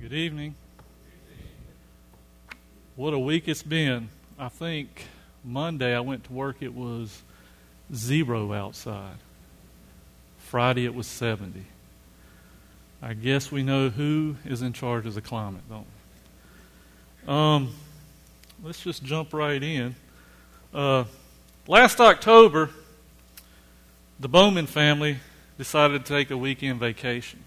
Good evening. What a week it's been. I think Monday I went to work, it was 0 outside. Friday it was 70. I guess we know who is in charge of the climate, don't we? Let's just jump right in. Last October, the Bowman family decided to take a weekend vacation.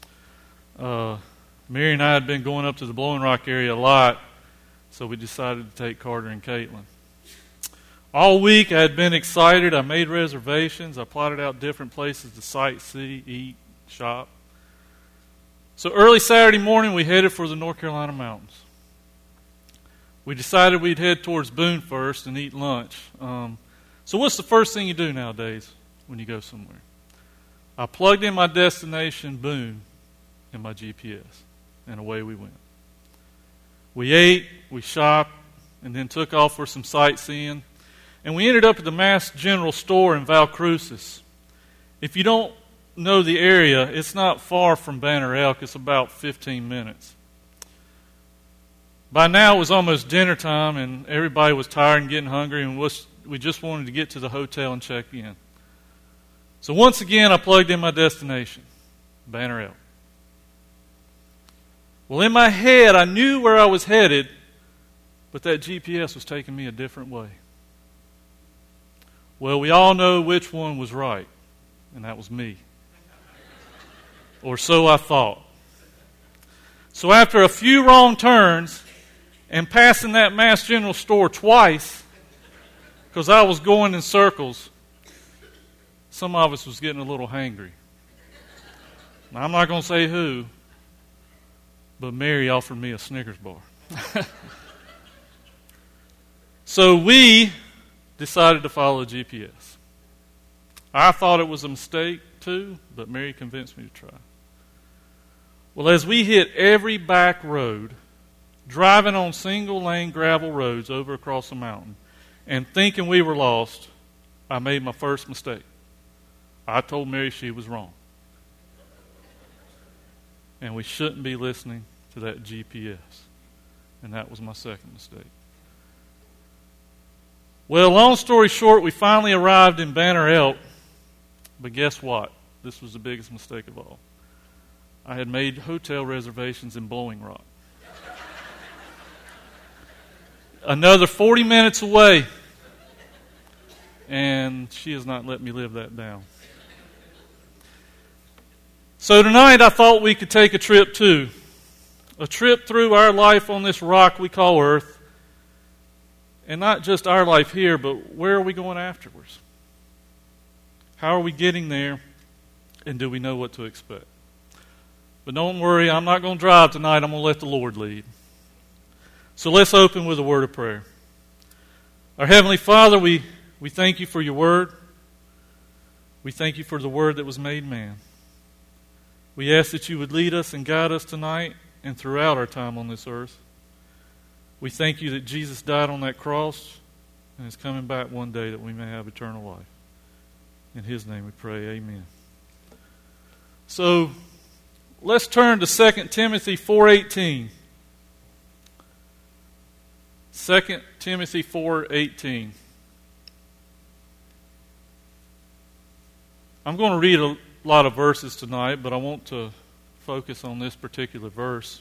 Mary and I had been going up to the Blowing Rock area a lot, so we decided to take Carter and Caitlin. All week I had been excited. I made reservations. I plotted out different places to sightsee, eat, shop. So early Saturday morning we headed for the North Carolina mountains. We decided we'd head towards Boone first and eat lunch. So what's the first thing you do nowadays when you go somewhere? I plugged in my destination, Boone, in my GPS, and away we went. We ate, we shopped, and then took off for some sightseeing. And we ended up at the Mass General Store in Valcrucis. If you don't know the area, it's not far from Banner Elk. It's about 15 minutes. By now it was almost dinner time, and everybody was tired and getting hungry, and we just wanted to get to the hotel and check in. So once again, I plugged in my destination, Banner Elk. Well, in my head, I knew where I was headed, but that GPS was taking me a different way. Well, we all know which one was right, and that was me. Or so I thought. So after a few wrong turns and passing that Mass General Store twice, because I was going in circles, some of us was getting a little hangry. Now, I'm not going to say who, but Mary offered me a Snickers bar. So we decided to follow the GPS. I thought it was a mistake too, but Mary convinced me to try. Well, as we hit every back road, driving on single-lane gravel roads over across the mountain, and thinking we were lost, I made my first mistake. I told Mary she was wrong. And we shouldn't be listening to that GPS. And that was my second mistake. Well, long story short, we finally arrived in Banner Elk. But guess what? This was the biggest mistake of all. I had made hotel reservations in Blowing Rock. Another 40 minutes away. And she has not let me live that down. So tonight I thought we could take a trip too. A trip through our life on this rock we call Earth. And not just our life here, but where are we going afterwards? How are we getting there? And do we know what to expect? But don't worry, I'm not going to drive tonight. I'm going to let the Lord lead. So let's open with a word of prayer. Our Heavenly Father, we thank you for your word. We thank you for the word that was made man. We ask that you would lead us and guide us tonight and throughout our time on this earth. We thank you that Jesus died on that cross and is coming back one day that we may have eternal life. In His name we pray, amen. So, let's turn to 2 Timothy 4:18. 2 Timothy 4:18. I'm going to read a lot of verses tonight, but I want to focus on this particular verse.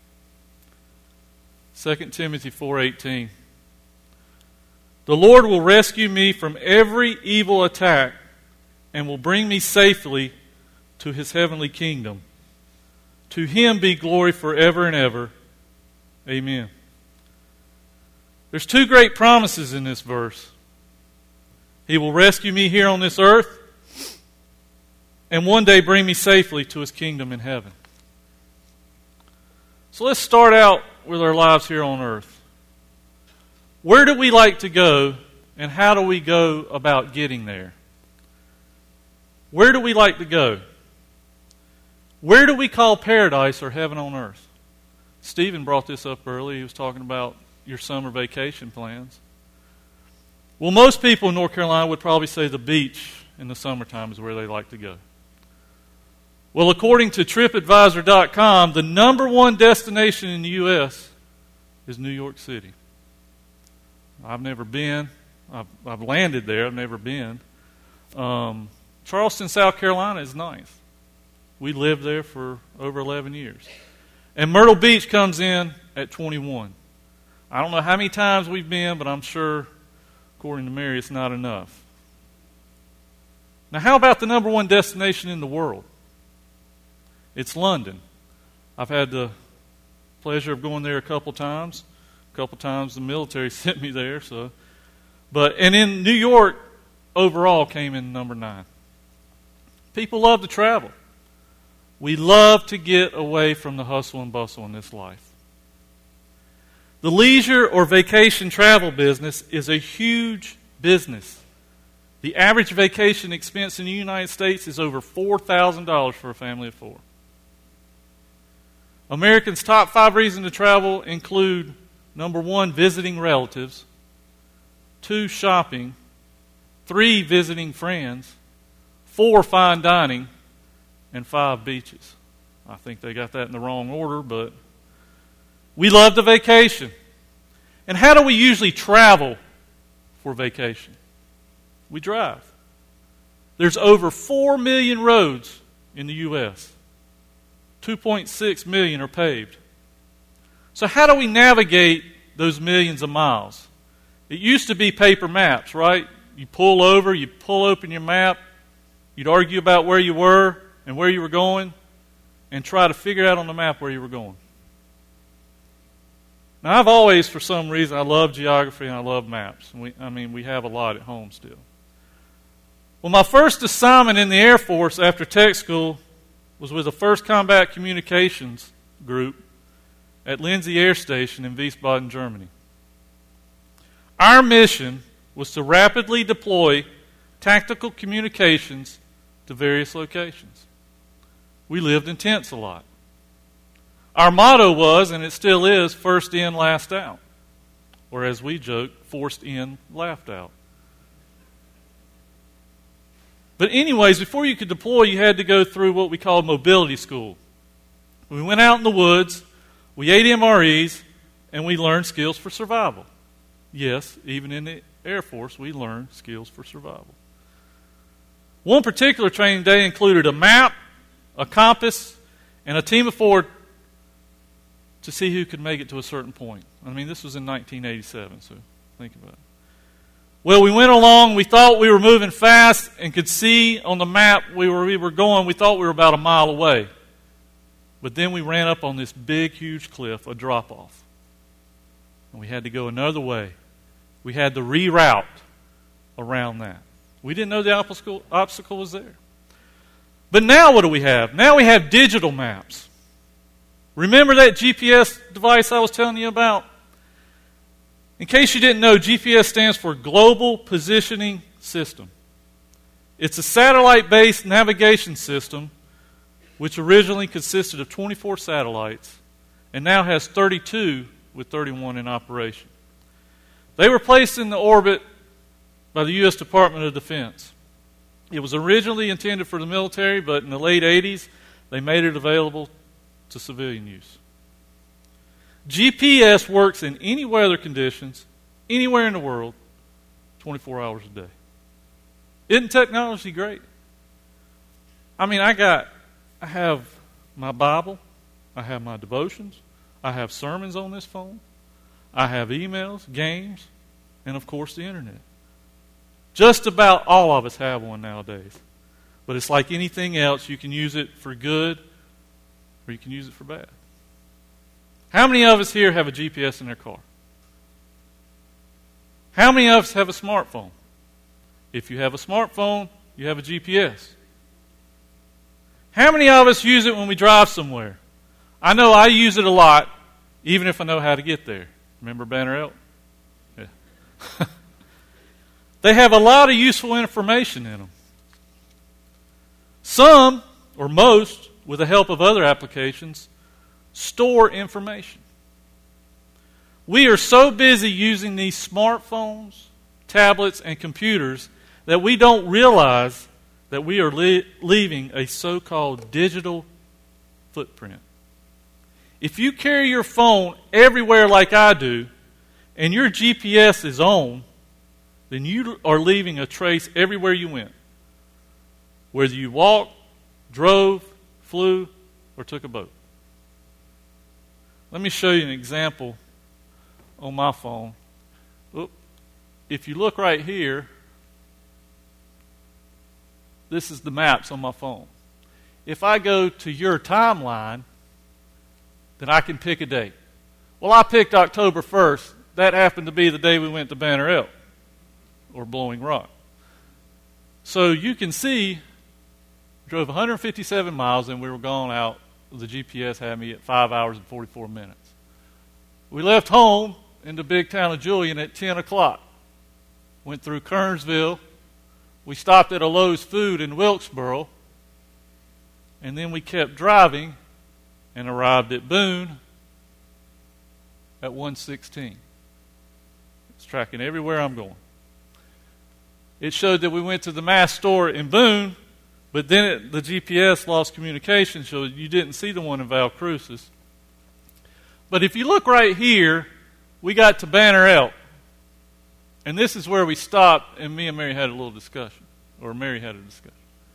2 Timothy 4:18. The Lord will rescue me from every evil attack and will bring me safely to His heavenly kingdom. To Him be glory forever and ever. Amen. There's two great promises in this verse. He will rescue me here on this earth and one day bring me safely to His kingdom in heaven. So let's start out with our lives here on earth. Where do we like to go, and how do we go about getting there? Where do we like to go? Where do we call paradise or heaven on earth? Stephen brought this up earlier. He was talking about your summer vacation plans. Well, most people in North Carolina would probably say the beach in the summertime is where they like to go. Well, according to TripAdvisor.com, the number one destination in the U.S. is New York City. I've never been. I've landed there. I've never been. Charleston, South Carolina is nice. We lived there for over 11 years. And Myrtle Beach comes in at 21. I don't know how many times we've been, but I'm sure, according to Mary, it's not enough. Now, how about the number one destination in the world? It's London. I've had the pleasure of going there a couple times. A couple times the military sent me there. And in New York, overall, came in number 9. People love to travel. We love to get away from the hustle and bustle in this life. The leisure or vacation travel business is a huge business. The average vacation expense in the United States is over $4,000 for a family of 4. Americans' top 5 reasons to travel include, number 1, visiting relatives, 2, shopping, 3, visiting friends, 4, fine dining, and 5, beaches. I think they got that in the wrong order, but we love to vacation. And how do we usually travel for vacation? We drive. There's over 4 million roads in the U.S. 2.6 million are paved. So how do we navigate those millions of miles? It used to be paper maps, right? You pull over, you pull open your map, you'd argue about where you were and where you were going, and try to figure out on the map where you were going. Now, I've always, for some reason, I love geography and I love maps. We have a lot at home still. Well, my first assignment in the Air Force after tech school was with the 1st Combat Communications Group at Lindsey Air Station in Wiesbaden, Germany. Our mission was to rapidly deploy tactical communications to various locations. We lived in tents a lot. Our motto was, and it still is, first in, last out. Or as we joke, forced in, laughed out. But anyways, before you could deploy, you had to go through what we call mobility school. We went out in the woods, we ate MREs, and we learned skills for survival. Yes, even in the Air Force, we learned skills for survival. One particular training day included a map, a compass, and a team of 4 to see who could make it to a certain point. This was in 1987, so think about it. Well, we went along, we thought we were moving fast and could see on the map we were going. We thought we were about a mile away. But then we ran up on this big, huge cliff, a drop-off. And we had to go another way. We had to reroute around that. We didn't know the obstacle was there. But now what do we have? Now we have digital maps. Remember that GPS device I was telling you about? In case you didn't know, GPS stands for Global Positioning System. It's a satellite-based navigation system which originally consisted of 24 satellites and now has 32 with 31 in operation. They were placed in the orbit by the U.S. Department of Defense. It was originally intended for the military, but in the late 80s, they made it available to civilian use. GPS works in any weather conditions, anywhere in the world, 24 hours a day. Isn't technology great? I have my Bible, I have my devotions, I have sermons on this phone, I have emails, games, and of course the internet. Just about all of us have one nowadays. But it's like anything else, you can use it for good or you can use it for bad. How many of us here have a GPS in their car? How many of us have a smartphone? If you have a smartphone, you have a GPS. How many of us use it when we drive somewhere? I know I use it a lot, even if I know how to get there. Remember Banner Elk? Yeah. They have a lot of useful information in them. Some, or most, with the help of other applications, store information. We are so busy using these smartphones, tablets, and computers that we don't realize that we are leaving a so-called digital footprint. If you carry your phone everywhere like I do, and your GPS is on, then you are leaving a trace everywhere you went. Whether you walked, drove, flew, or took a boat. Let me show you an example on my phone. If you look right here, this is the maps on my phone. If I go to your timeline, then I can pick a date. Well, I picked October 1st. That happened to be the day we went to Banner Elk, or Blowing Rock. So you can see, drove 157 miles and we were gone out. The GPS had me at 5 hours and 44 minutes. We left home in the big town of Julian at 10 o'clock. Went through Kernsville. We stopped at a Lowe's Food in Wilkesboro. And then we kept driving and arrived at Boone at 1:16. It's tracking everywhere I'm going. It showed that we went to the mass store in Boone, but then the GPS lost communication, so you didn't see the one in Val Cruces. But if you look right here, we got to Banner Elk. And this is where we stopped, and me and Mary had a little discussion. Or Mary had a discussion.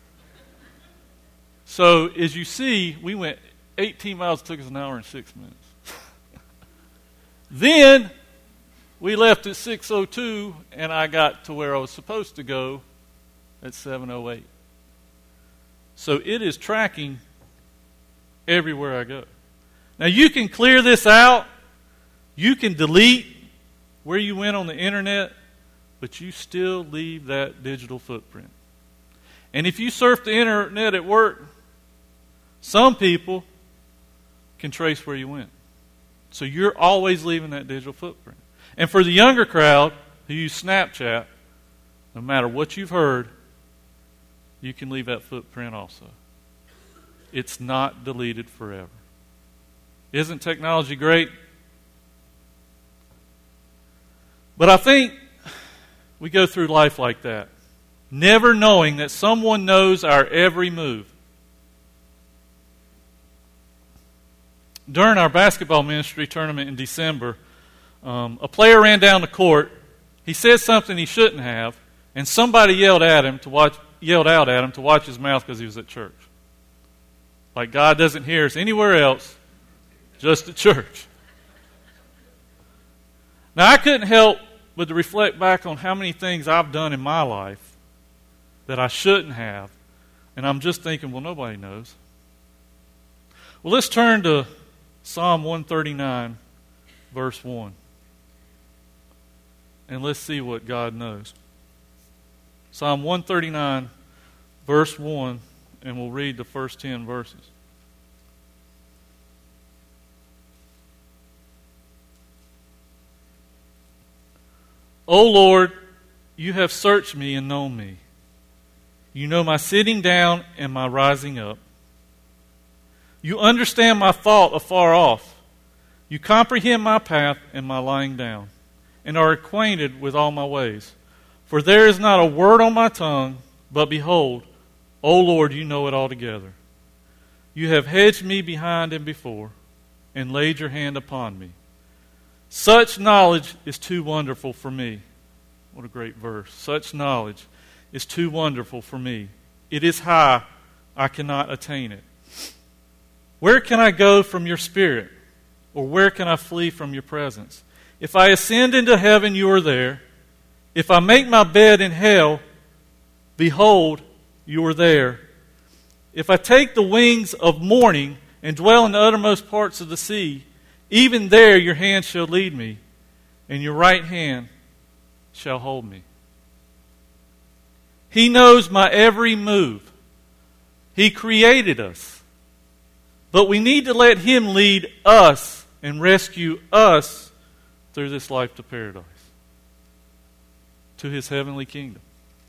So, as you see, we went 18 miles, it took us an hour and 6 minutes. Then, we left at 6:02, and I got to where I was supposed to go at 7:08. So, it is tracking everywhere I go. Now, you can clear this out. You can delete where you went on the internet, but you still leave that digital footprint. And if you surf the internet at work, some people can trace where you went. So you're always leaving that digital footprint. And for the younger crowd who use Snapchat, no matter what you've heard, you can leave that footprint also. It's not deleted forever. Isn't technology great? But I think we go through life like that, never knowing that someone knows our every move. During our basketball ministry tournament in December, a player ran down the court. He said something he shouldn't have, and somebody yelled out at him to watch his mouth because he was at church. Like God doesn't hear us anywhere else, just at church. Now, I couldn't help but to reflect back on how many things I've done in my life that I shouldn't have, and I'm just thinking, well, nobody knows. Well, let's turn to Psalm 139, verse 1, and let's see what God knows. Psalm 139, verse 1, and we'll read the first 10 verses. O Lord, you have searched me and known me. You know my sitting down and my rising up. You understand my thought afar off. You comprehend my path and my lying down, and are acquainted with all my ways. For there is not a word on my tongue, but behold, O Lord, you know it altogether. You have hedged me behind and before, and laid your hand upon me. Such knowledge is too wonderful for me. What a great verse. Such knowledge is too wonderful for me. It is high, I cannot attain it. Where can I go from your spirit? Or where can I flee from your presence? If I ascend into heaven, you are there. If I make my bed in hell, behold, you are there. If I take the wings of morning and dwell in the uttermost parts of the sea, even there your hand shall lead me, and your right hand shall hold me. He knows my every move. He created us. But we need to let Him lead us and rescue us through this life to paradise, to His heavenly kingdom.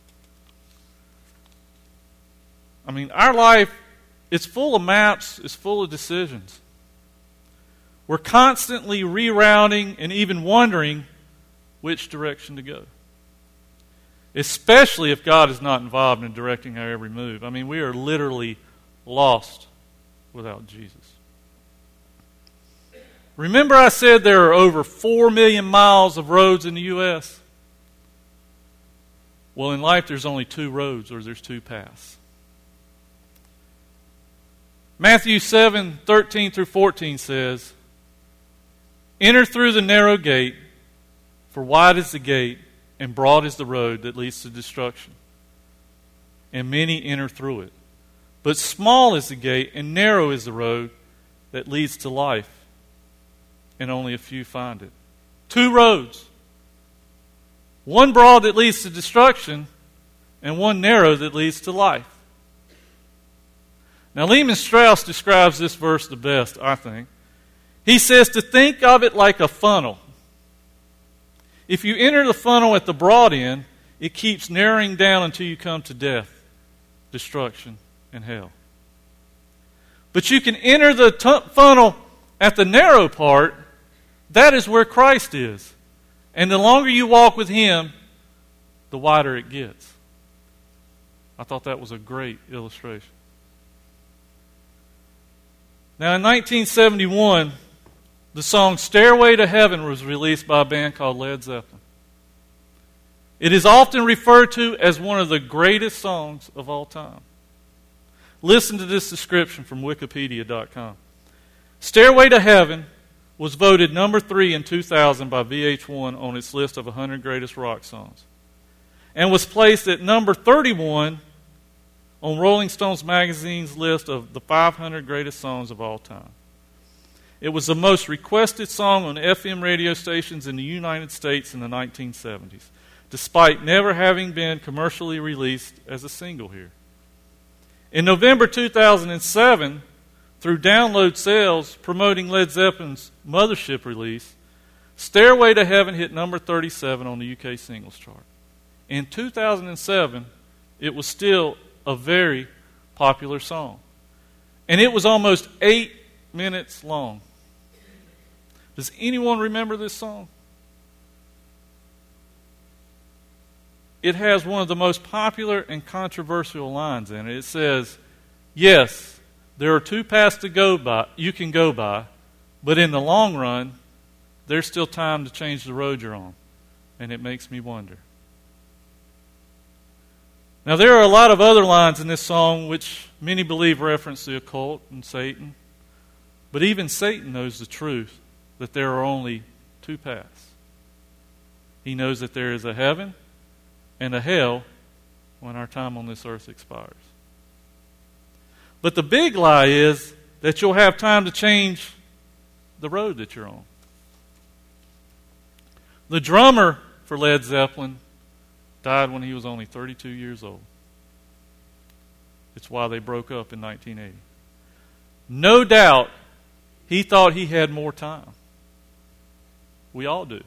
I mean, our life is full of maps, it's full of decisions. We're constantly rerouting and even wondering which direction to go. especially if God is not involved in directing our every move. I mean, we are literally lost without Jesus. Remember I said there are over 4 million miles of roads in the U.S.? Well, in life there's only 2 roads, or there's 2 paths. Matthew 7:13 through 14 says, "Enter through the narrow gate, for wide is the gate, and broad is the road that leads to destruction, and many enter through it. But small is the gate, and narrow is the road that leads to life, and only a few find it." 2 roads. One broad that leads to destruction, and one narrow that leads to life. Now, Lehman Strauss describes this verse the best, I think. He says to think of it like a funnel. If you enter the funnel at the broad end, it keeps narrowing down until you come to death, destruction, and hell. But you can enter the funnel at the narrow part. That is where Christ is. And the longer you walk with Him, the wider it gets. I thought that was a great illustration. Now, in 1971, the song "Stairway to Heaven" was released by a band called Led Zeppelin. It is often referred to as one of the greatest songs of all time. Listen to this description from Wikipedia.com. "Stairway to Heaven" was voted number 3 in 2000 by VH1 on its list of 100 greatest rock songs, and was placed at number 31 on Rolling Stones magazine's list of the 500 greatest songs of all time. It was the most requested song on FM radio stations in the United States in the 1970s, despite never having been commercially released as a single here. In November 2007, through download sales promoting Led Zeppelin's Mothership release, "Stairway to Heaven" hit number 37 on the UK singles chart. In 2007, it was still a very popular song. And it was almost 8 minutes long. Does anyone remember this song? It has one of the most popular and controversial lines in it. It says, "Yes, there are 2 paths to go by, you can go by, but in the long run, there's still time to change the road you're on. And it makes me wonder." Now, there are a lot of other lines in this song which many believe reference the occult and Satan. But even Satan knows the truth that there are only 2 paths. He knows that there is a heaven and a hell when our time on this earth expires. But the big lie is that you'll have time to change the road that you're on. The drummer for Led Zeppelin died when he was only 32 years old. It's why they broke up in 1980. No doubt he thought he had more time. We all do.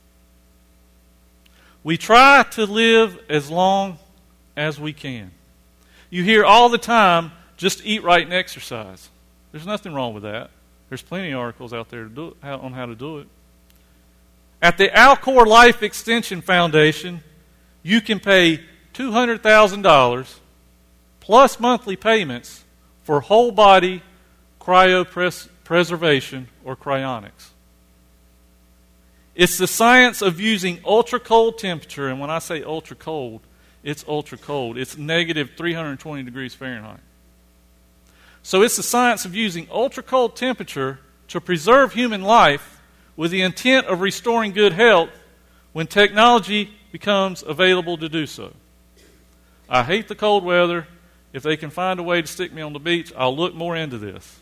We try to live as long as we can. You hear all the time, just eat right and exercise. There's nothing wrong with that. There's plenty of articles out there to do it, on how to do it. At the Alcor Life Extension Foundation, you can pay $200,000 plus monthly payments for whole body cryopreservation or cryonics. It's the science of using ultra cold temperature, and when I say ultra cold, it's ultra cold. It's negative 320 degrees Fahrenheit. So it's the science of using ultra cold temperature to preserve human life with the intent of restoring good health when technology becomes available to do so. I hate the cold weather. If they can find a way to stick me on the beach, I'll look more into this.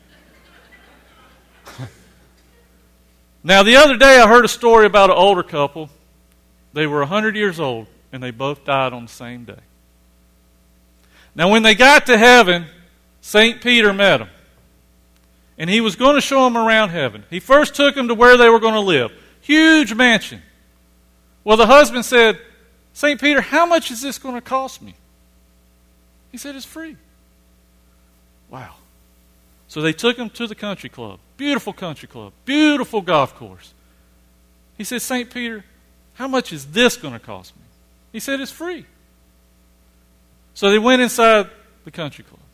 Now, the other day I heard a story about an older couple. They were 100 years old, and they both died on the same day. Now, when they got to heaven, St. Peter met them. And he was going to show them around heaven. He first took them to where they were going to live. Huge mansion. Well, the husband said, "St. Peter, how much is this going to cost me?" He said, "It's free." Wow. So they took him to the country club. Beautiful country club. Beautiful golf course. He said, "St. Peter, how much is this going to cost me?" He said, it's free. So they went inside the country club.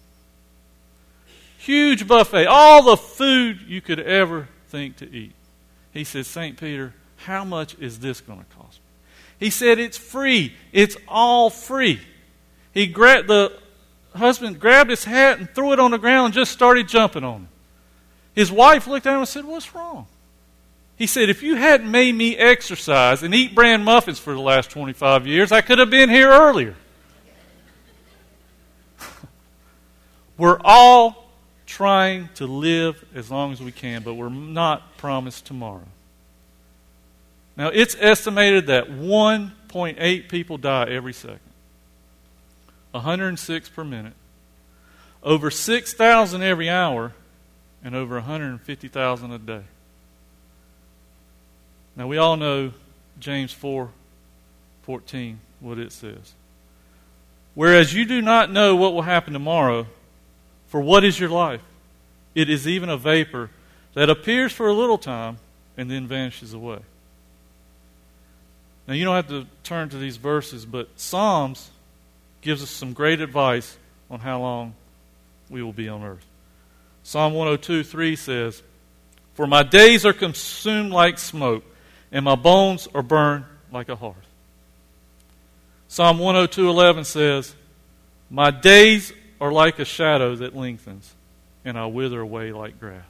Huge buffet, all the food you could ever think to eat. He said, St. Peter, how much is this going to cost me? He said, it's free. It's all free. The husband grabbed his hat and threw it on the ground and just started jumping on it. His wife looked at him and said, what's wrong? He said, if you hadn't made me exercise and eat bran muffins for the last 25 years, I could have been here earlier. We're all trying to live as long as we can, but we're not promised tomorrow. Now, it's estimated that 1.8 people die every second. 106 per minute. Over 6,000 every hour, and over 150,000 a day. Now, we all know James 4:14, what it says. Whereas you do not know what will happen tomorrow, for what is your life? It is even a vapor that appears for a little time and then vanishes away. Now, you don't have to turn to these verses, but Psalms gives us some great advice on how long we will be on earth. Psalm 102:3 says, for my days are consumed like smoke, and my bones are burned like a hearth. Psalm 102:11 says, my days are like a shadow that lengthens, and I wither away like grass.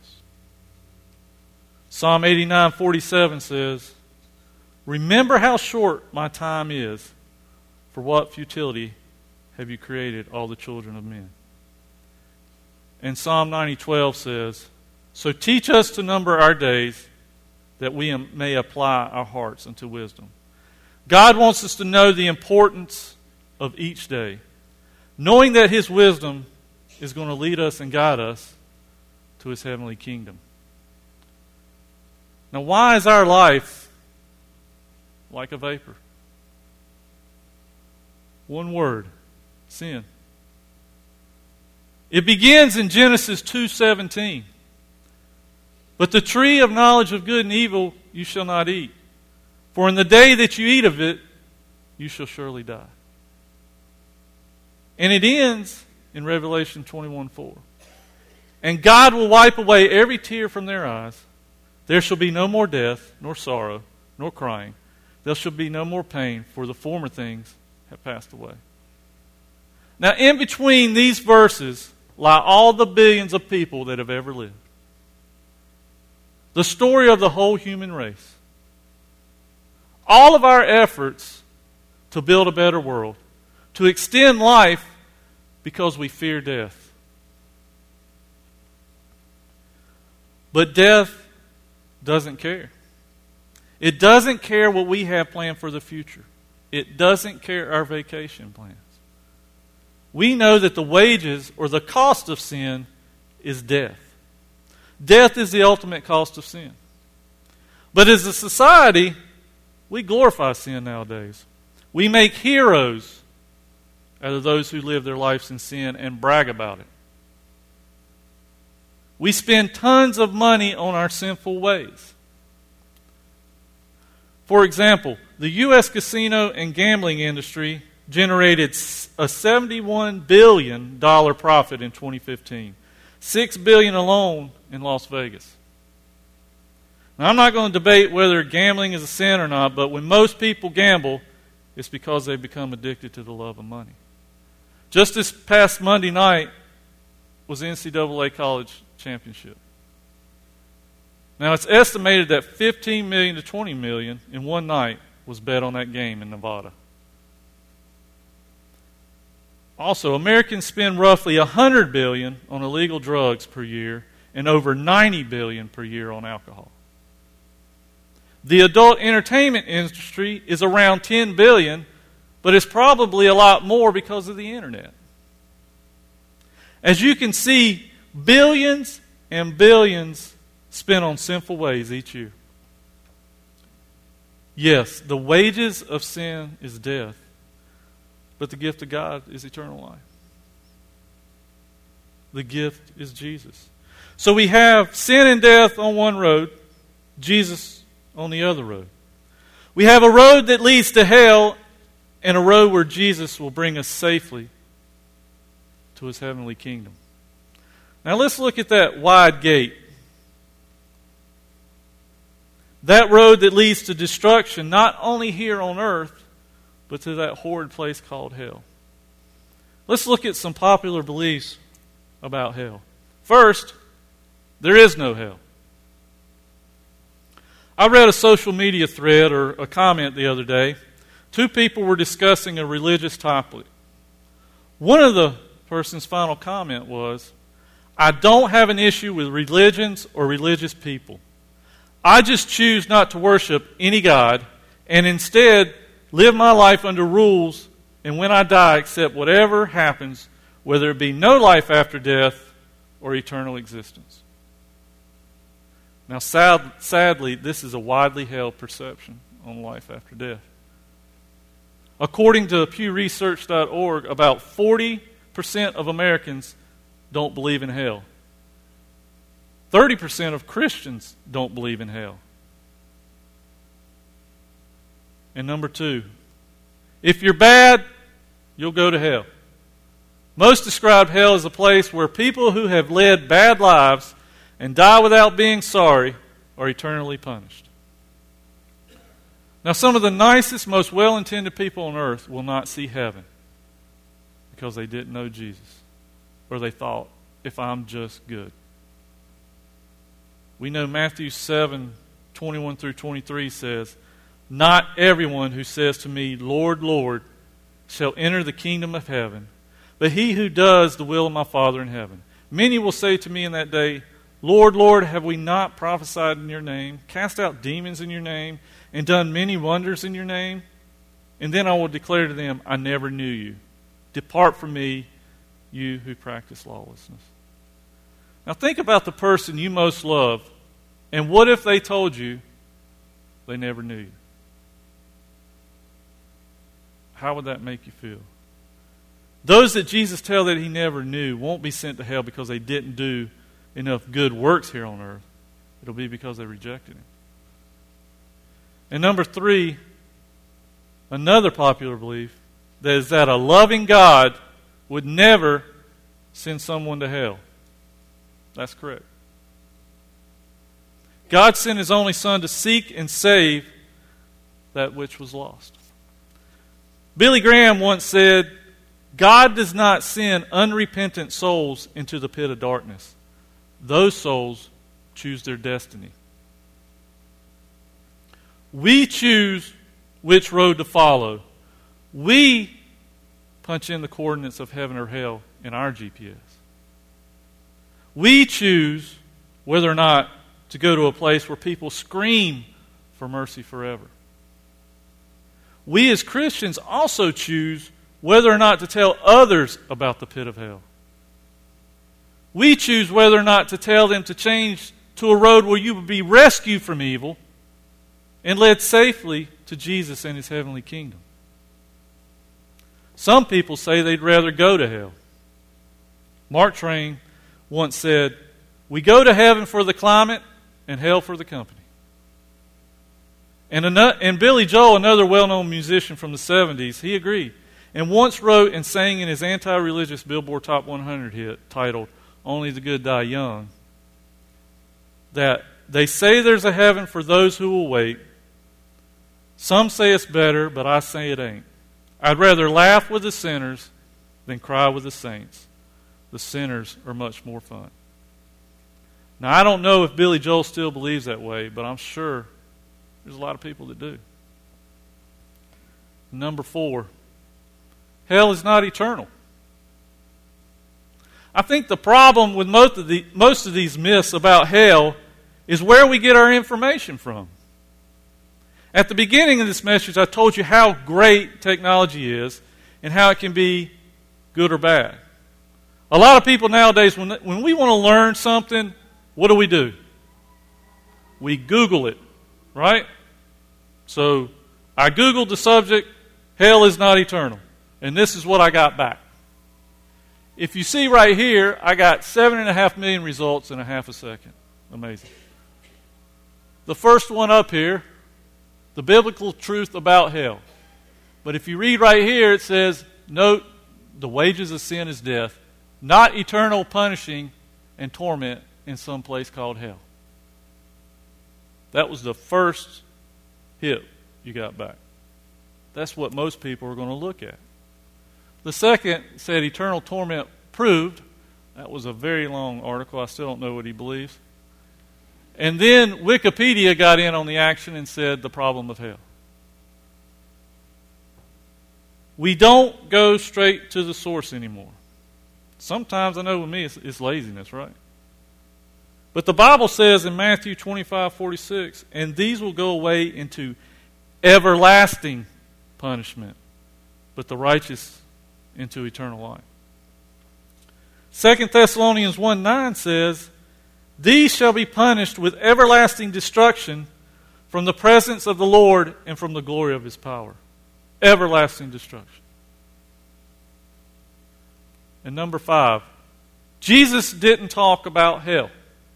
Psalm 89:47 says, remember how short my time is, for what futility have you created all the children of men. And Psalm 90:12 says, so teach us to number our days, that we may apply our hearts unto wisdom. God wants us to know the importance of each day, knowing that His wisdom is going to lead us and guide us to His heavenly kingdom. Now, why is our life like a vapor? One word, sin. It begins in Genesis 2:17. But the tree of knowledge of good and evil you shall not eat, for in the day that you eat of it, you shall surely die. And it ends in Revelation 21:4. And God will wipe away every tear from their eyes. There shall be no more death, nor sorrow, nor crying. There shall be no more pain, for the former things have passed away. Now, in between these verses lie all the billions of people that have ever lived. The story of the whole human race. All of our efforts to build a better world, to extend life because we fear death. But death doesn't care. It doesn't care what we have planned for the future. It doesn't care our vacation plans. We know that the wages or the cost of sin is death. Death is the ultimate cost of sin. But as a society, we glorify sin nowadays. We make heroes out of those who live their lives in sin and brag about it. We spend tons of money on our sinful ways. For example, the U.S. casino and gambling industry generated a $71 billion profit in 2015. $6 billion alone in Las Vegas. Now, I'm not going to debate whether gambling is a sin or not, but when most people gamble, it's because they become addicted to the love of money. Just this past Monday night was the NCAA College Championship. Now, it's estimated that $15 million to $20 million in one night was bet on that game in Nevada. Also, Americans spend roughly $100 billion on illegal drugs per year and over $90 billion per year on alcohol. The adult entertainment industry is around $10 billion, but it's probably a lot more because of the internet. As you can see, billions and billions spent on sinful ways each year. Yes, the wages of sin is death, but the gift of God is eternal life. The gift is Jesus. So we have sin and death on one road, Jesus on the other road. We have a road that leads to hell and a road where Jesus will bring us safely to His heavenly kingdom. Now let's look at that wide gate. That road that leads to destruction, not only here on earth, but to that horrid place called hell. Let's look at some popular beliefs about hell. First, there is no hell. I read a social media thread or a comment the other day. Two people were discussing a religious topic. One of the person's final comment was, "I don't have an issue with religions or religious people. I just choose not to worship any God and instead live my life under rules, and when I die, accept whatever happens, whether it be no life after death or eternal existence." Now, sadly, this is a widely held perception on life after death. According to PewResearch.org, about 40% of Americans don't believe in hell. 30% of Christians don't believe in hell. And number 2, if you're bad, you'll go to hell. Most describe hell as a place where people who have led bad lives and die without being sorry are eternally punished. Now, some of the nicest, most well-intended people on earth will not see heaven because they didn't know Jesus, or they thought, if I'm just good. We know Matthew 7:21 through 23 says, "Not everyone who says to me, 'Lord, Lord,' shall enter the kingdom of heaven, but he who does the will of my Father in heaven. Many will say to me in that day, 'Lord, Lord, have we not prophesied in your name, cast out demons in your name, and done many wonders in your name?' And then I will declare to them, 'I never knew you. Depart from me, you who practice lawlessness.'" Now think about the person you most love, and what if they told you they never knew you? How would that make you feel? Those that Jesus tells that He never knew won't be sent to hell because they didn't do enough good works here on earth. It'll be because they rejected Him. And number 3, another popular belief, that is that a loving God would never send someone to hell. That's correct. God sent His only Son to seek and save that which was lost. Billy Graham once said, "God does not send unrepentant souls into the pit of darkness. Those souls choose their destiny." We choose which road to follow. We punch in the coordinates of heaven or hell in our GPS. We choose whether or not to go to a place where people scream for mercy forever. We as Christians also choose whether or not to tell others about the pit of hell. We choose whether or not to tell them to change to a road where you will be rescued from evil and led safely to Jesus and His heavenly kingdom. Some people say they'd rather go to hell. Mark Twain once said, "We go to heaven for the climate and hell for the company." And Billy Joel, another well-known musician from the 70s, he agreed, and once wrote and sang in his anti-religious Billboard Top 100 hit titled "Only the Good Die Young," that they say there's a heaven for those who will wait. Some say it's better, but I say it ain't. I'd rather laugh with the sinners than cry with the saints. The sinners are much more fun. Now, I don't know if Billy Joel still believes that way, but I'm sure there's a lot of people that do. Number 4, hell is not eternal. I think the problem with most of these myths about hell is where we get our information from. At the beginning of this message, I told you how great technology is and how it can be good or bad. A lot of people nowadays, when we want to learn something, what do? We Google it, right? So I Googled the subject, hell is not eternal. And this is what I got back. If you see right here, I got 7.5 million results in a half a second. Amazing. The first one up here, the biblical truth about hell. But if you read right here, it says, note, the wages of sin is death, not eternal punishing and torment in some place called hell. That was the first hit you got back. That's what most people are going to look at. The second said eternal torment proved. That was a very long article. I still don't know what he believes. And then Wikipedia got in on the action and said the problem of hell. We don't go straight to the source anymore. Sometimes, I know with me, it's laziness, right? But the Bible says in Matthew 25:46, and these will go away into everlasting punishment, but the righteous into eternal life. 2 Thessalonians 1:9 says, these shall be punished with everlasting destruction from the presence of the Lord and from the glory of His power. Everlasting destruction. And number 5, Jesus didn't talk about hell.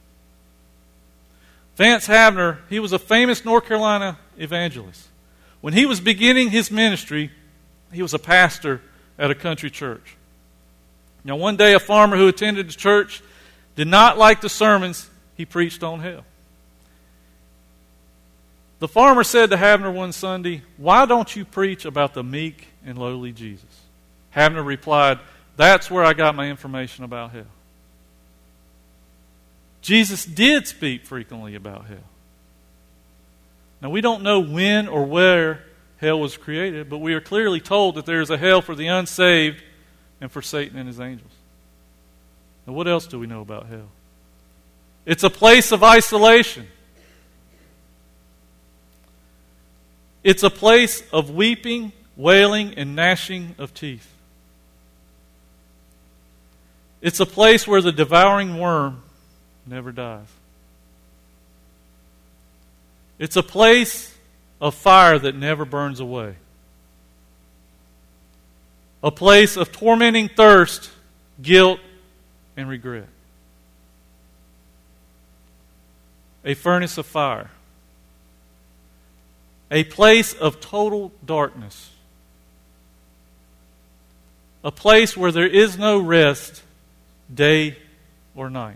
Vance Havner, he was a famous North Carolina evangelist. When he was beginning his ministry, he was a pastor at a country church. Now, one day a farmer who attended the church did not like the sermons he preached on hell. The farmer said to Havner one Sunday, why don't you preach about the meek and lowly Jesus? Havner replied, that's where I got my information about hell. Jesus did speak frequently about hell. Now, we don't know when or where hell was created, but we are clearly told that there is a hell for the unsaved and for Satan and his angels. Now, what else do we know about hell? It's a place of isolation. It's a place of weeping, wailing, and gnashing of teeth. It's a place where the devouring worm never dies. It's a place of fire that never burns away. A place of tormenting thirst, guilt, and regret. A furnace of fire. A place of total darkness. A place where there is no rest, day or night.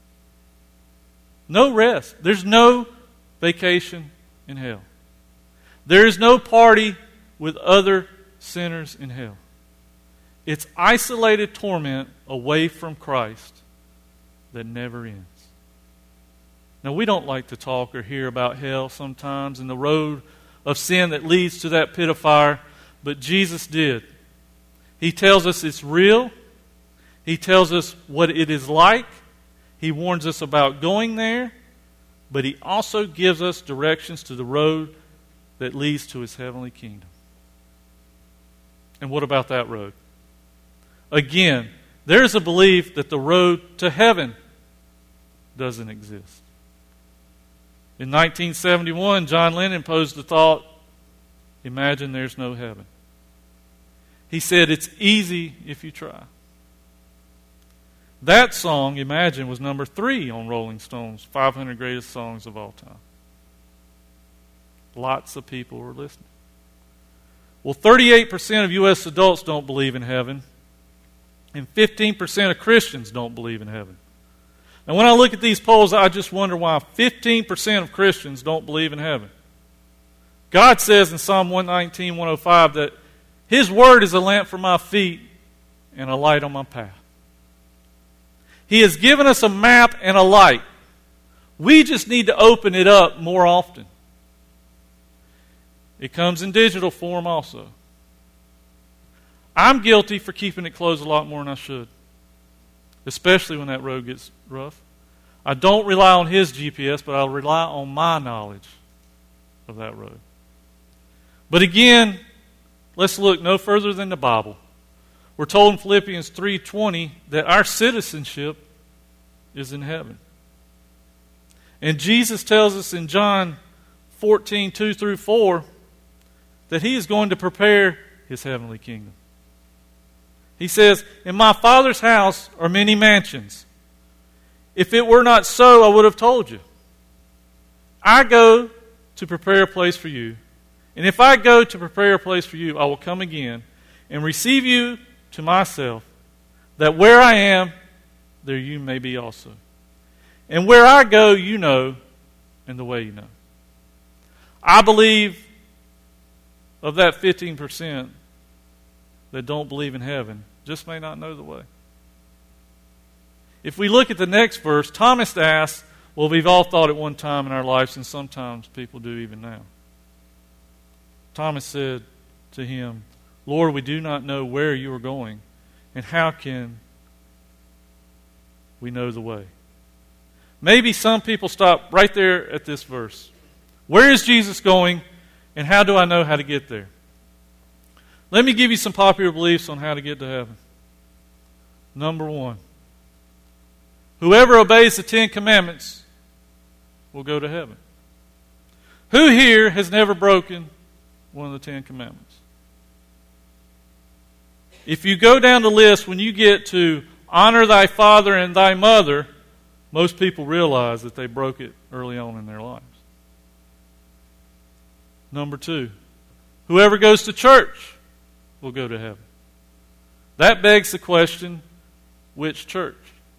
No rest. There's no vacation in hell. There is no party with other sinners in hell. It's isolated torment away from Christ that never ends. Now, we don't like to talk or hear about hell sometimes and the road of sin that leads to that pit of fire, but Jesus did. He tells us it's real. He tells us what it is like. He warns us about going there, but He also gives us directions to the road that leads to His heavenly kingdom. And what about that road? Again, there is a belief that the road to heaven doesn't exist. In 1971, John Lennon posed the thought, imagine there's no heaven. He said, it's easy if you try. That song, Imagine, was number 3 on Rolling Stone's 500 Greatest Songs of All Time. Lots of people were listening. Well, 38% of U.S. adults don't believe in heaven, and 15% of Christians don't believe in heaven. Now, when I look at these polls, I just wonder why 15% of Christians don't believe in heaven. God says in Psalm 119, 105 that His Word is a lamp for my feet and a light on my path. He has given us a map and a light. We just need to open it up more often. It comes in digital form also. I'm guilty for keeping it closed a lot more than I should, especially when that road gets rough. I don't rely on His GPS, but I rely on my knowledge of that road. But again, let's look no further than the Bible. We're told in Philippians 3:20 that our citizenship is in heaven. And Jesus tells us in John 14:2-4 that He is going to prepare His heavenly kingdom. He says, in my Father's house are many mansions. If it were not so, I would have told you. I go to prepare a place for you. And if I go to prepare a place for you, I will come again and receive you to myself, that where I am, there you may be also. And where I go, you know, and the way you know. I believe of that 15% that don't believe in heaven, just may not know the way. If we look at the next verse, Thomas asks, well, we've all thought at one time in our lives, and sometimes people do even now. Thomas said to him, Lord, we do not know where you are going, and how can we know the way? Maybe some people stop right there at this verse. Where is Jesus going, and how do I know how to get there? Let me give you some popular beliefs on how to get to heaven. Number 1, whoever obeys the 10 Commandments will go to heaven. Who here has never broken one of the 10 Commandments? If you go down the list, when you get to honor thy father and thy mother, most people realize that they broke it early on in their lives. Number 2, whoever goes to church will go to heaven. That begs the question, which church?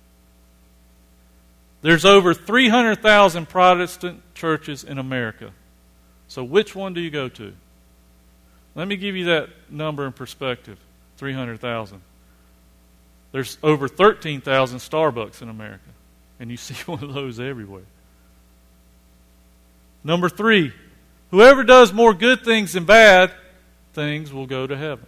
There's over 300,000 Protestant churches in America. So which one do you go to? Let me give you that number in perspective, 300,000. There's over 13,000 Starbucks in America, and you see one of those everywhere. Number 3, whoever does more good things than bad things will go to heaven.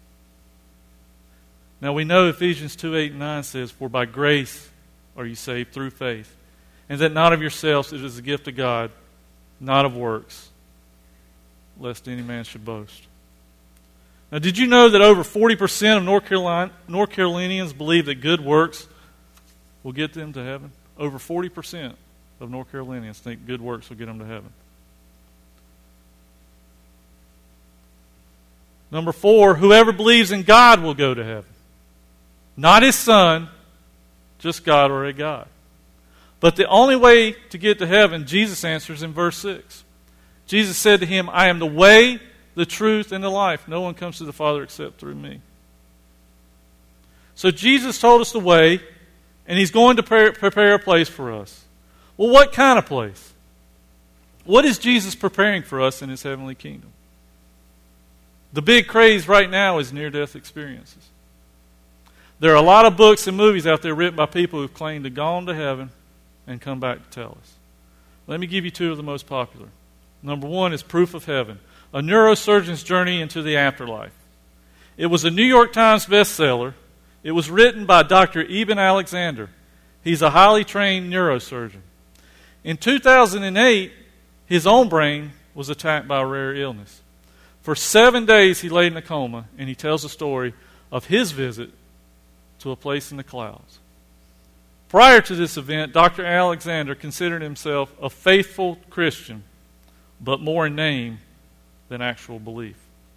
Now we know Ephesians 2:8-9 says, for by grace are you saved through faith, and that not of yourselves, it is a gift of God, not of works, lest any man should boast. Now, did you know that over 40% of North Carolinians believe that good works will get them to heaven? Over 40% of North Carolinians think good works will get them to heaven. Number 4, whoever believes in God will go to heaven. Not his Son, just God or a God. But the only way to get to heaven, Jesus answers in verse 6. Jesus said to him, I am the way, the truth, and the life. No one comes to the Father except through me. So Jesus told us the way, and he's going to prepare a place for us. Well, what kind of place? What is Jesus preparing for us in his heavenly kingdom? The big craze right now is near-death experiences. There are a lot of books and movies out there written by people who've claimed to have gone to heaven and come back to tell us. Let me give you 2 of the most popular. Number 1 is Proof of Heaven, a neurosurgeon's journey into the afterlife. It was a New York Times bestseller. It was written by Dr. Eben Alexander. He's a highly trained neurosurgeon. In 2008, his own brain was attacked by a rare illness. For 7 days he laid in a coma, and he tells the story of his visit to a place in the clouds. Prior to this event, Dr. Alexander considered himself a faithful Christian, but more in name than actual belief.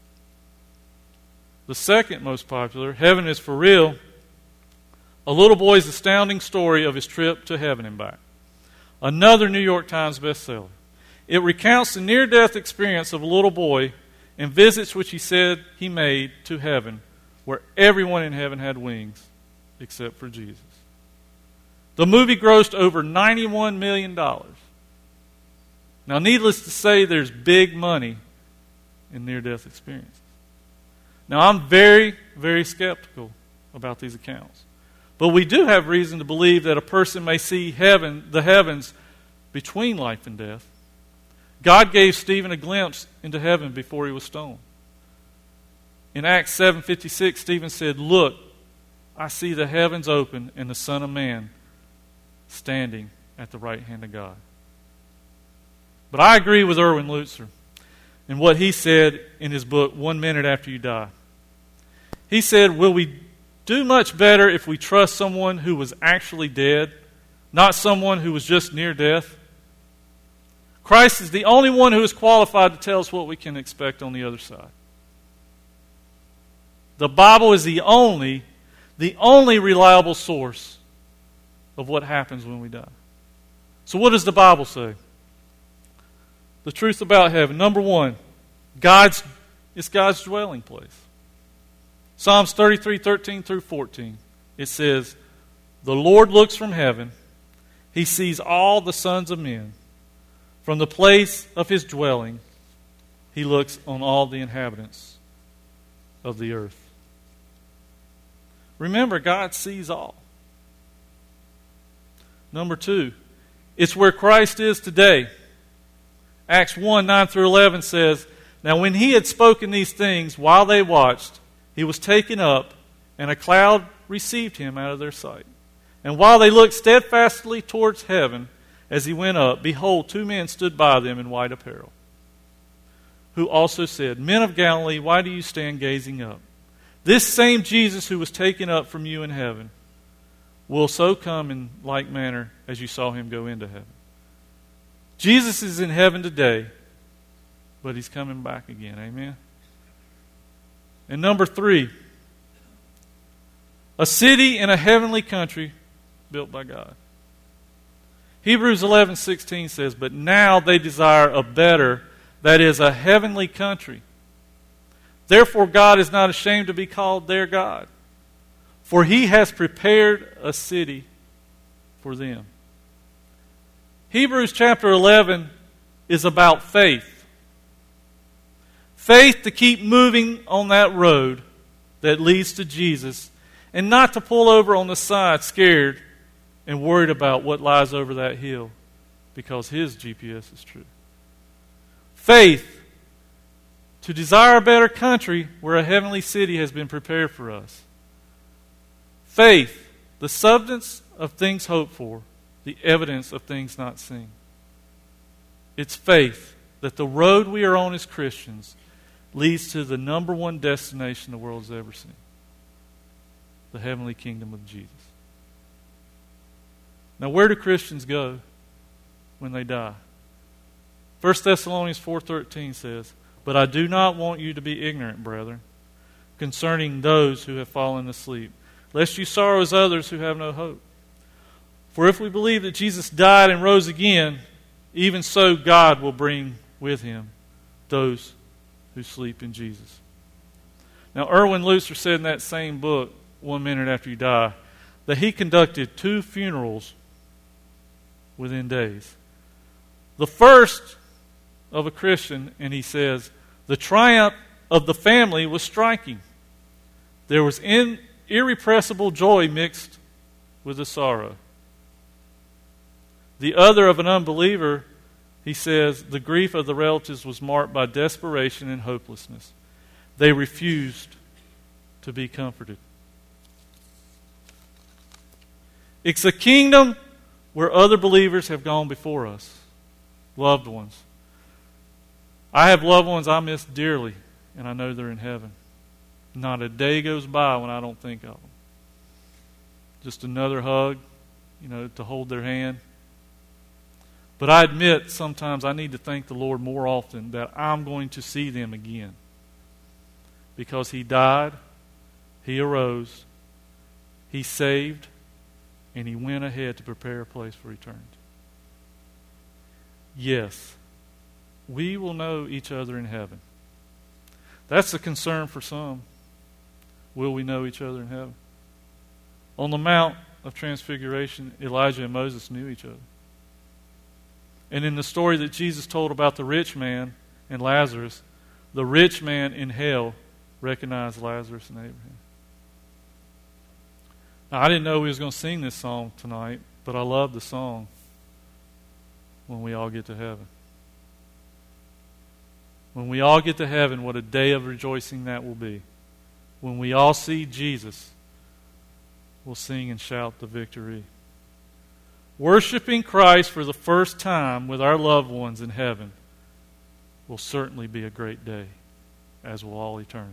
The second most popular, Heaven is for Real, a little boy's astounding story of his trip to heaven and back. Another New York Times bestseller. It recounts the near-death experience of a little boy and visits which he said he made to heaven, where everyone in heaven had wings except for Jesus. The movie grossed over $91 million. Now, needless to say, there's big money in near-death experiences. Now, I'm very, very skeptical about these accounts. But we do have reason to believe that a person may see heaven, the heavens, between life and death. God gave Stephen a glimpse into heaven before he was stoned. In Acts 7:56, Stephen said, look, I see the heavens open and the Son of Man standing at the right hand of God. But I agree with Erwin Lutzer in what he said in his book, 1 Minute After You Die. He said, will we do much better if we trust someone who was actually dead, not someone who was just near death? Christ is the only one who is qualified to tell us what we can expect on the other side. The Bible is the only reliable source of what happens when we die. So what does the Bible say? The truth about heaven. Number 1, It's God's dwelling place. Psalms 33:13 through 14. It says, "The Lord looks from heaven. He sees all the sons of men. From the place of his dwelling, he looks on all the inhabitants of the earth." Remember, God sees all. Number 2, it's where Christ is today. Acts 1:9 through 11 says, "Now when he had spoken these things, while they watched, he was taken up, and a cloud received him out of their sight. And while they looked steadfastly towards heaven as he went up, behold, 2 men stood by them in white apparel, who also said, 'Men of Galilee, why do you stand gazing up? This same Jesus who was taken up from you in heaven will so come in like manner as you saw him go into heaven.'" Jesus is in heaven today, but he's coming back again. Amen? And number 3, a city in a heavenly country built by God. Hebrews 11:16 says, "But now they desire a better, that is, a heavenly country. Therefore God is not ashamed to be called their God, for he has prepared a city for them." Hebrews chapter 11 is about faith. Faith to keep moving on that road that leads to Jesus, and not to pull over on the side scared and worried about what lies over that hill, because his GPS is true. Faith to desire a better country where a heavenly city has been prepared for us. Faith, the substance of things hoped for, the evidence of things not seen. It's faith that the road we are on as Christians leads to the number one destination the world has ever seen: the heavenly kingdom of Jesus. Now, where do Christians go when they die? 1 Thessalonians 4:13 says, "But I do not want you to be ignorant, brethren, concerning those who have fallen asleep, lest you sorrow as others who have no hope. For if we believe that Jesus died and rose again, even so God will bring with him those who sleep in Jesus." Now, Erwin Lutzer said in that same book, 1 Minute After You Die, that he conducted 2 funerals within days. The first of a Christian, and he says, the triumph of the family was striking. There was irrepressible joy mixed with the sorrow. The other of an unbeliever, he says, the grief of the relatives was marked by desperation and hopelessness. They refused to be comforted. It's a kingdom where other believers have gone before us, loved ones. I have loved ones I miss dearly, and I know they're in heaven. Not a day goes by when I don't think of them. Just another hug, to hold their hand. But I admit sometimes I need to thank the Lord more often that I'm going to see them again. Because He died, He arose, He saved, and He went ahead to prepare a place for eternity. Yes, we will know each other in heaven. That's a concern for some. Will we know each other in heaven? On the Mount of Transfiguration, Elijah and Moses knew each other. And in the story that Jesus told about the rich man and Lazarus, the rich man in hell recognized Lazarus and Abraham. Now, I didn't know we was going to sing this song tonight, but I love the song, When We All Get to Heaven. When we all get to heaven, what a day of rejoicing that will be. When we all see Jesus, we'll sing and shout the victory. Worshiping Christ for the first time with our loved ones in heaven will certainly be a great day, as will all eternity.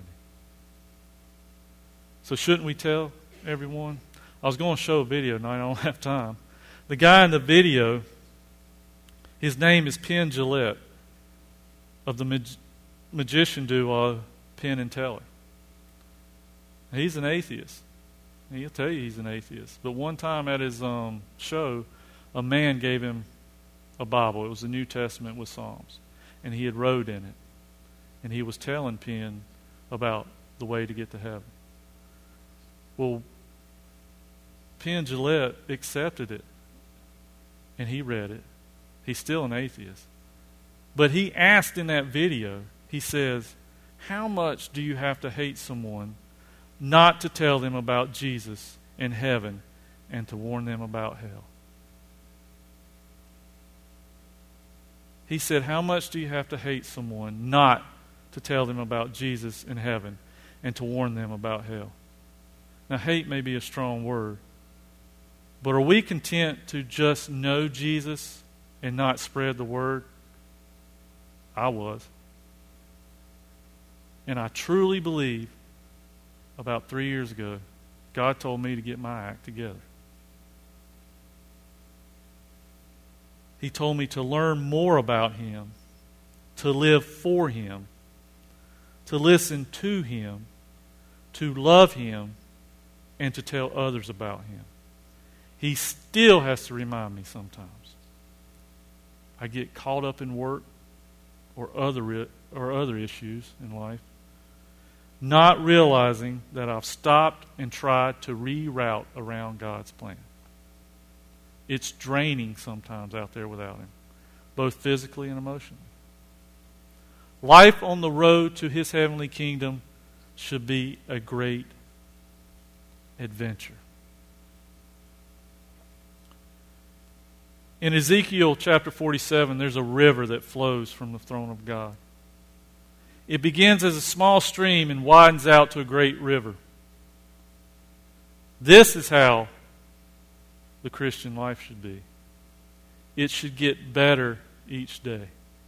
So shouldn't we tell everyone? I was going to show a video tonight. I don't have time. The guy in the video, his name is Penn Jillette, of the magician duo Penn and Teller. He's an atheist. He'll tell you he's an atheist. But one time at his show, a man gave him a Bible. It was the New Testament with Psalms. And he had wrote in it. And he was telling Penn about the way to get to heaven. Well, Penn Jillette accepted it, and he read it. He's still an atheist. But he asked in that video, he says, how much do you have to hate someone not to tell them about Jesus and heaven and to warn them about hell? He said, how much do you have to hate someone not to tell them about Jesus and heaven and to warn them about hell? Now, hate may be a strong word, but are we content to just know Jesus and not spread the word? I was. And I truly believe about 3 years ago, God told me to get my act together. He told me to learn more about Him, to live for Him, to listen to Him, to love Him, and to tell others about Him. He still has to remind me sometimes. I get caught up in work or other issues in life, not realizing that I've stopped and tried to reroute around God's plan. It's draining sometimes out there without Him, both physically and emotionally. Life on the road to His heavenly kingdom should be a great adventure. In Ezekiel chapter 47, there's a river that flows from the throne of God. It begins as a small stream and widens out to a great river. This is how the Christian life should be. It should get better each day.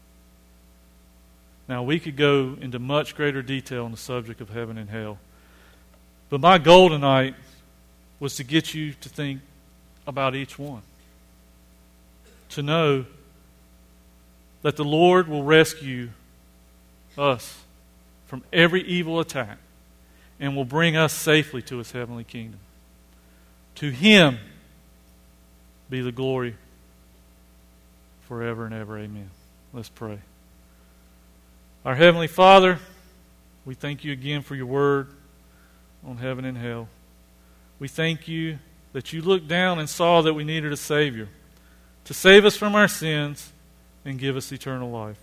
Now, we could go into much greater detail on the subject of heaven and hell. But my goal tonight was to get you to think about each one. To know that the Lord will rescue us from every evil attack and will bring us safely to His heavenly kingdom. To Him be the glory forever and ever. Amen. Let's pray. Our Heavenly Father, we thank You again for Your word on heaven and hell. We thank You that You looked down and saw that we needed a Savior to save us from our sins and give us eternal life.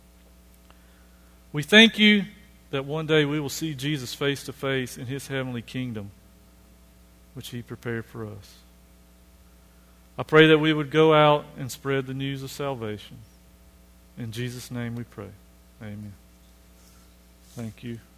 We thank You that one day we will see Jesus face to face in His heavenly kingdom, which He prepared for us. I pray that we would go out and spread the news of salvation. In Jesus' name we pray. Amen. Thank you.